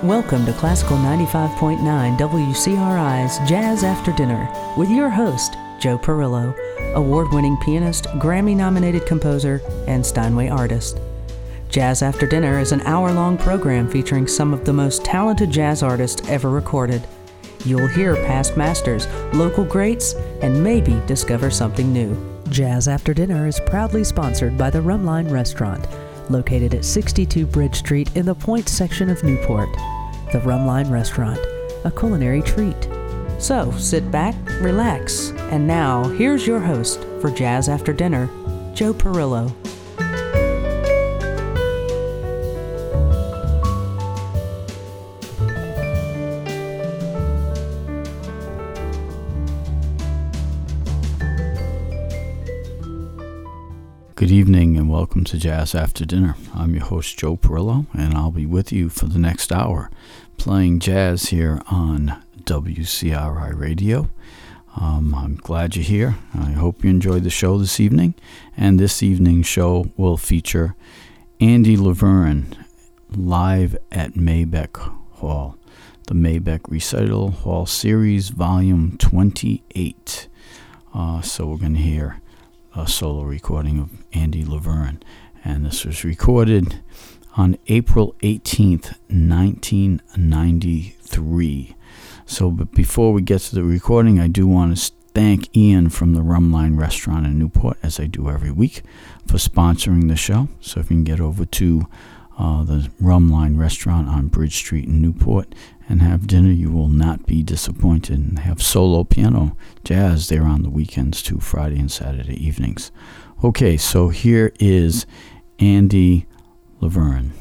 Welcome to Classical 95.9 WCRI's Jazz After Dinner with your host, Joe Perillo, award-winning pianist, Grammy-nominated composer, and Steinway artist. Jazz After Dinner is an hour-long program featuring some of the most talented jazz artists ever recorded. You'll hear past masters, local greats, and maybe discover something new. Jazz After Dinner is proudly sponsored by the Rumline Restaurant, located at 62 Bridge Street in the Point section of Newport. The Rumline Restaurant, a culinary treat. So, sit back, relax, and now, here's your host for Jazz After Dinner, Joe Perillo. Good evening and welcome to Jazz After Dinner. I'm your host, Joe Perillo, and I'll be with you for the next hour playing jazz here on WCRI Radio. I'm glad you're here. I hope you enjoyed the show this evening. And this evening's show will feature Andy LaVerne live at Mabeck Hall, the Mabeck Recital Hall Series, Volume 28. So we're going to hear a solo recording of Andy LaVerne, and this was recorded on April 18th, 1993. But before we get to the recording, I do want to thank Ian from the Rumline Restaurant in Newport, as I do every week, for sponsoring the show. So if you can get over to the Rumline Restaurant on Bridge Street in Newport and have dinner, you will not be disappointed. And they have solo piano jazz there on the weekends too, Friday and Saturday evenings. Okay, so here is Andy LaVerne.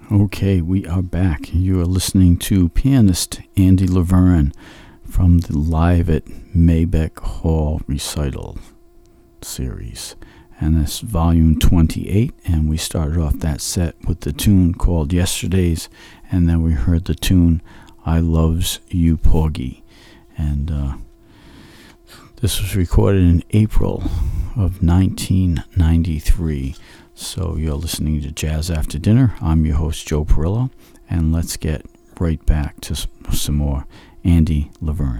Okay, we are back. You are listening to pianist Andy Laverne from the Live at Maybeck Hall recital series. And that's volume 28, and we started off that set with the tune called Yesterdays, and then we heard the tune I Loves You Porgy. And this was recorded in April of 1993. So you're listening to Jazz After Dinner. I'm your host, Joe Perillo, and let's get right back to some more Andy Laverne.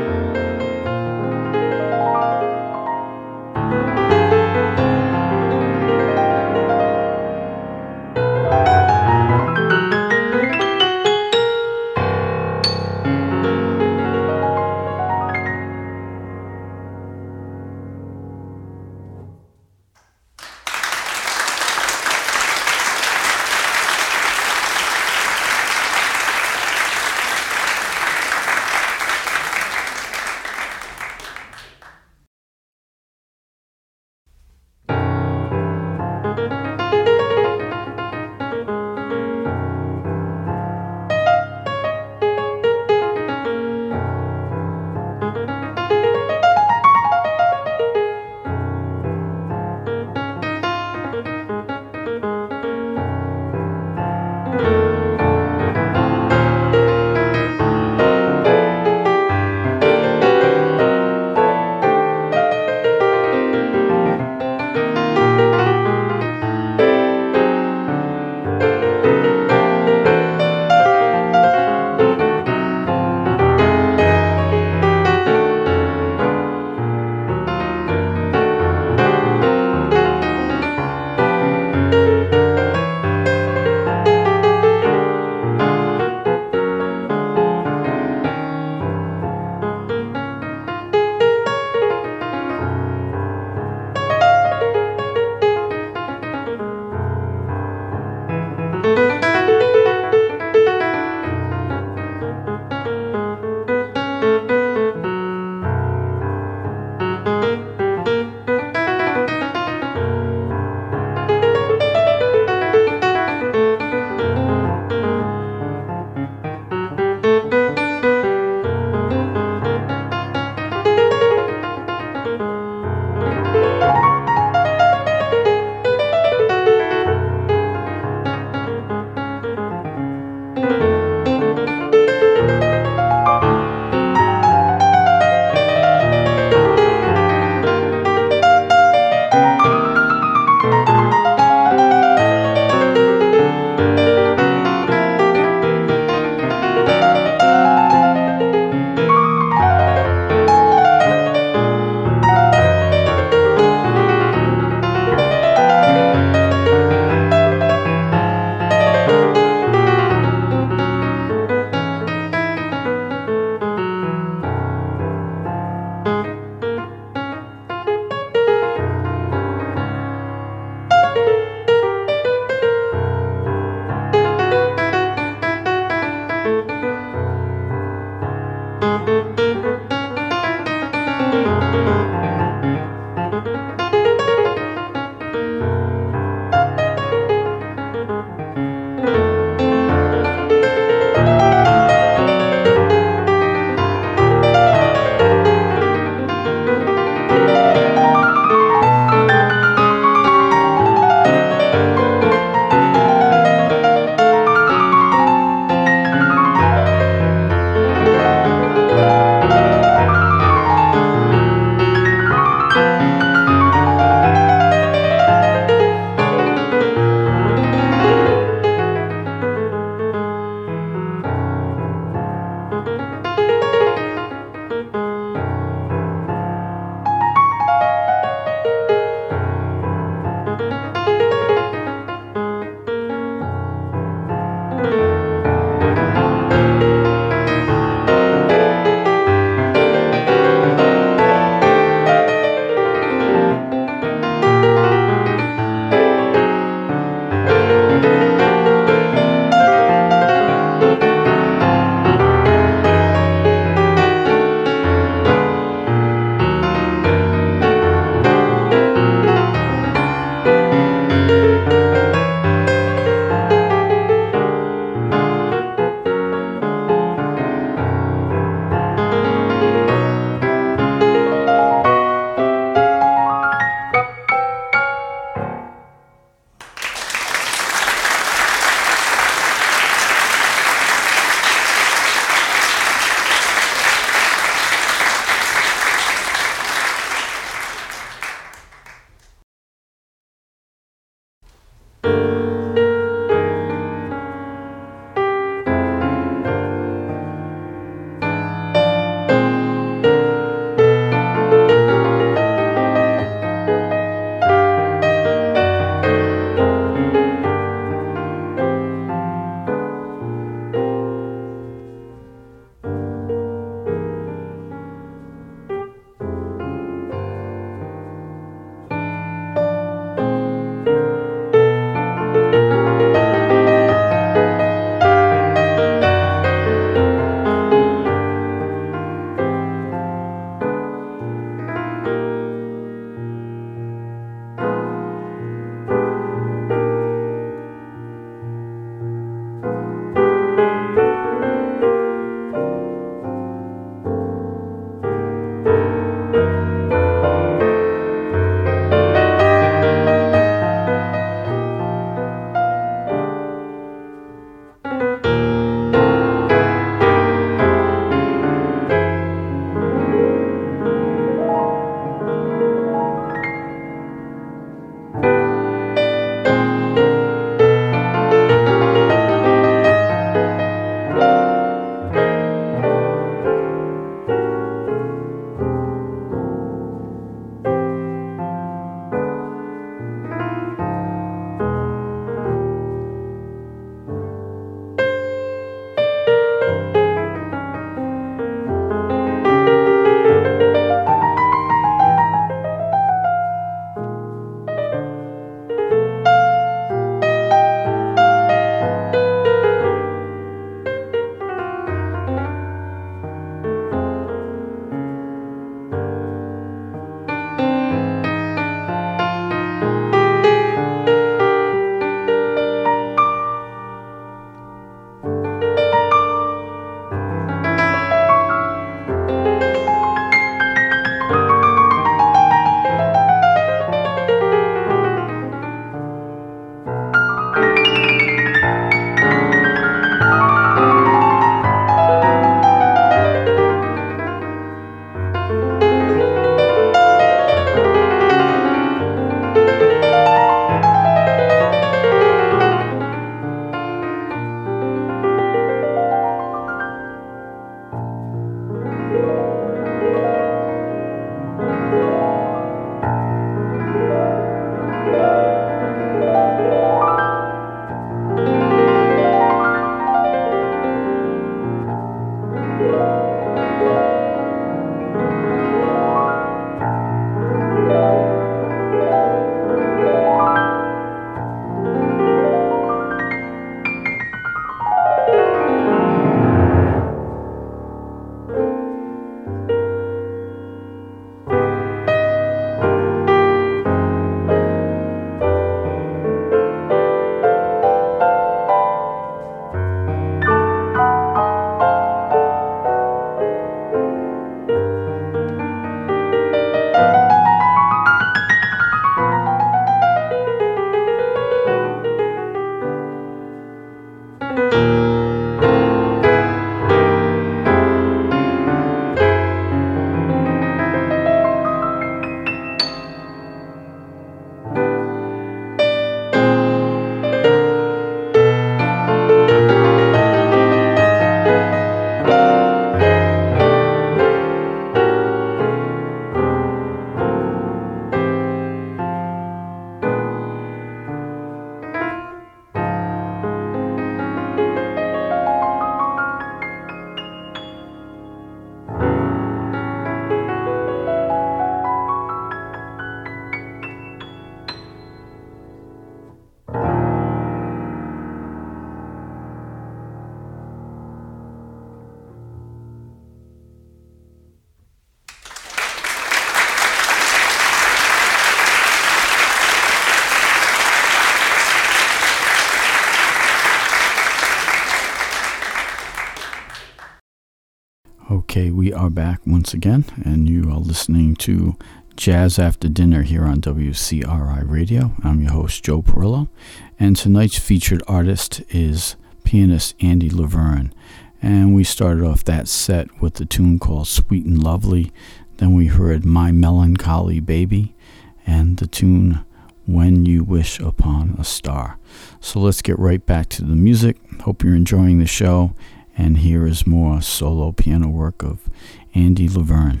Okay, we are back once again, and you are listening to Jazz After Dinner here on WCRI Radio. I'm your host, Joe Perillo, and tonight's featured artist is pianist Andy Laverne. And we started off that set with the tune called Sweet and Lovely. Then we heard My Melancholy Baby and the tune When You Wish Upon a Star. So let's get right back to the music. Hope you're enjoying the show. And here is more solo piano work of Andy Laverne.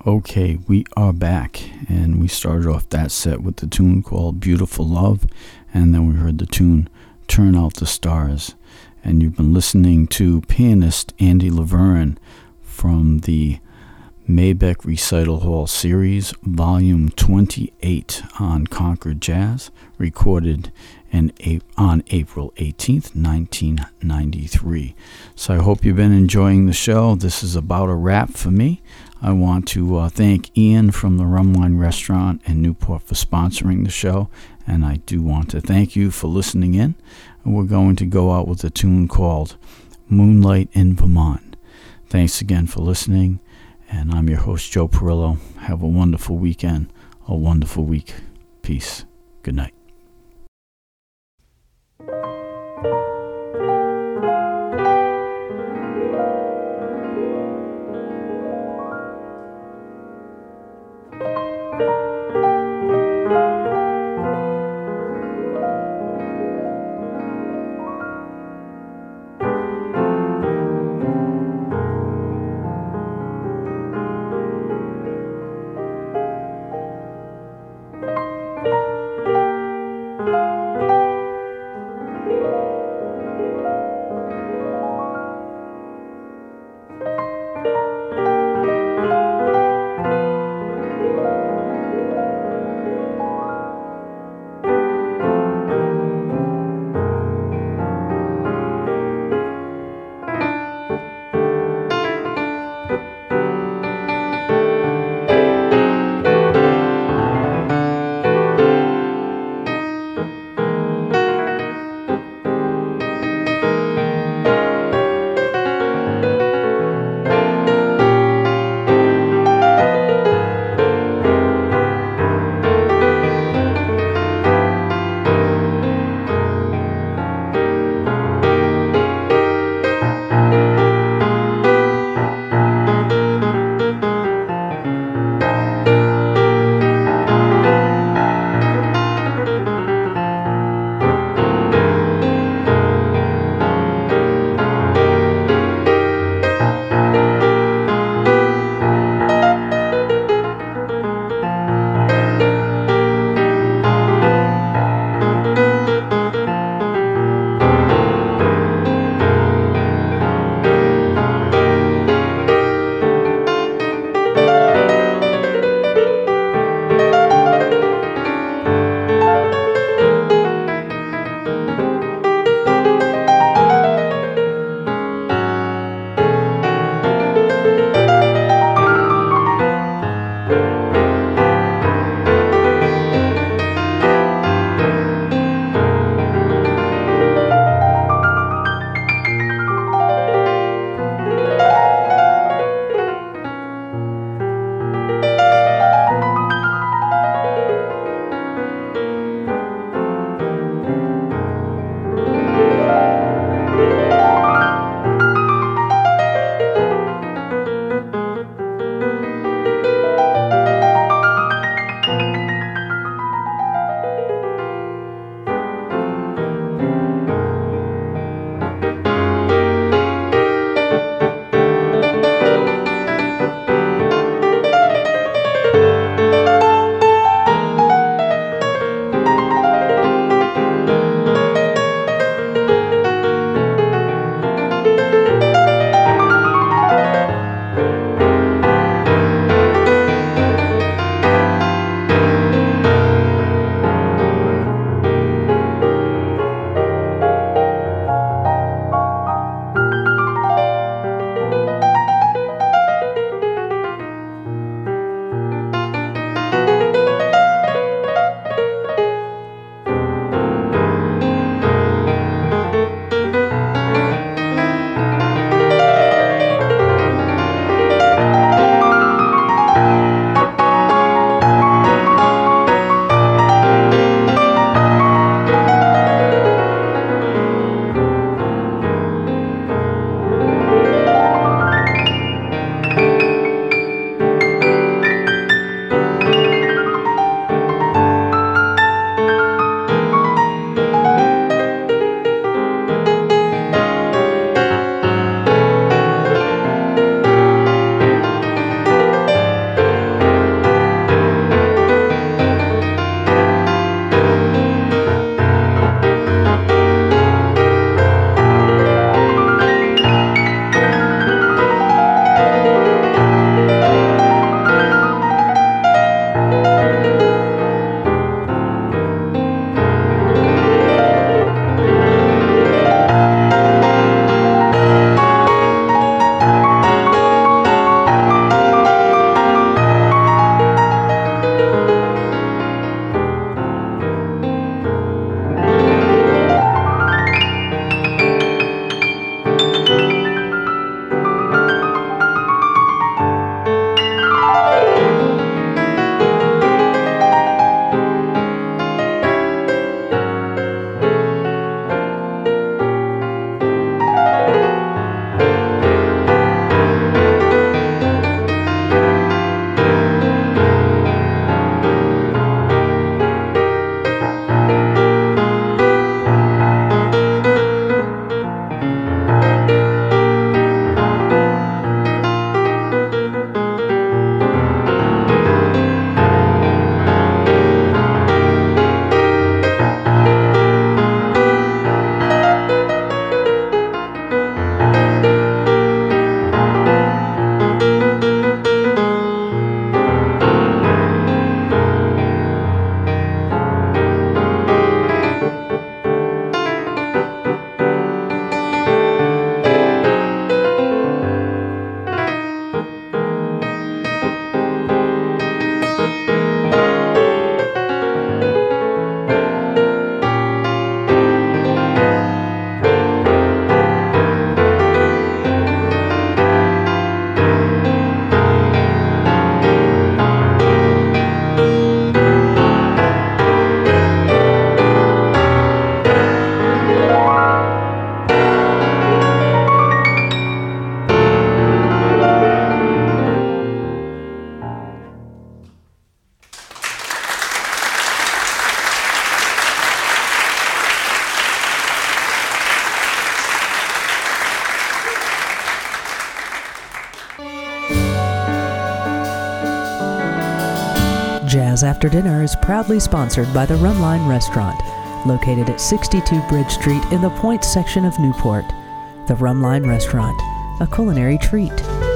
Okay, we are back, and we started off that set with the tune called Beautiful Love, and then we heard the tune Turn Out the Stars. And you've been listening to pianist Andy Laverne from the Mabeck Recital Hall Series, Volume 28 on Concord Jazz, recorded on April 18th, 1993. So I hope you've been enjoying the show. This is about a wrap for me. I want to thank Ian from the Rum Wine Restaurant in Newport for sponsoring the show, and I do want to thank you for listening in. And we're going to go out with a tune called Moonlight in Vermont. Thanks again for listening, and I'm your host, Joe Perillo. Have a wonderful weekend, a wonderful week. Peace. Good night. Jazz After Dinner is proudly sponsored by the Rumline Restaurant, located at 62 Bridge Street in the Point section of Newport. The Rumline Restaurant, a culinary treat.